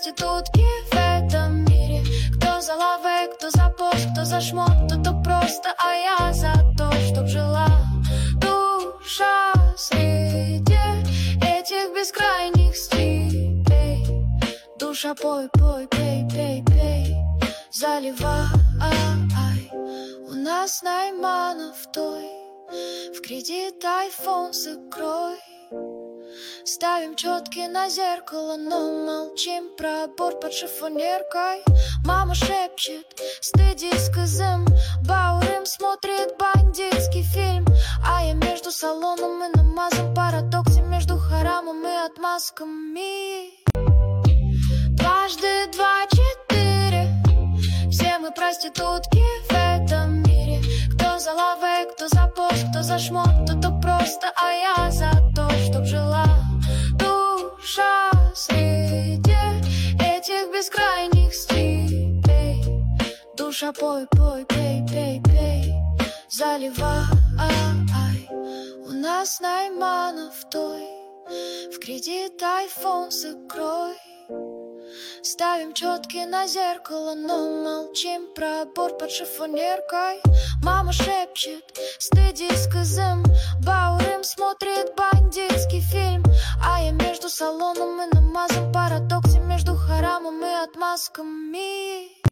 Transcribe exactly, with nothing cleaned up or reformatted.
проститутки в этом мире. Кто за лавы, кто за пост, кто за шмот, кто-то просто, а я за то, чтоб жила душа среди этих бескрайних степей. Душа, пой, пой, пей, пей, пей, заливай. У нас Найманов той, в кредит айфон с икрой. Ставим четки на зеркало, но молчим про аборт под шифонеркой. Мама шепчет, стыдись, кызым. Баурым смотрит бандитский фильм, а я между салоном и намазом, парадоксе между харамом и отмазками. Дважды два четыре, все мы проститутки в этом мире. Кто за лавы, кто за пост, кто за шмот, кто-то просто, а я за то, чтоб жила душа среди этих бескрайних степей. Душа, пой, пой, пей, пей, пей, заливай. У нас Найманов той, в кредит айфон с икрой. Ставим четки на зеркало, но молчим про аборт под шифонеркой. Мама шепчет, стыдись, кызым. Баурым смотрит бандитский фильм, а я между салоном и намазом, парадоксе между харамом и отмазками.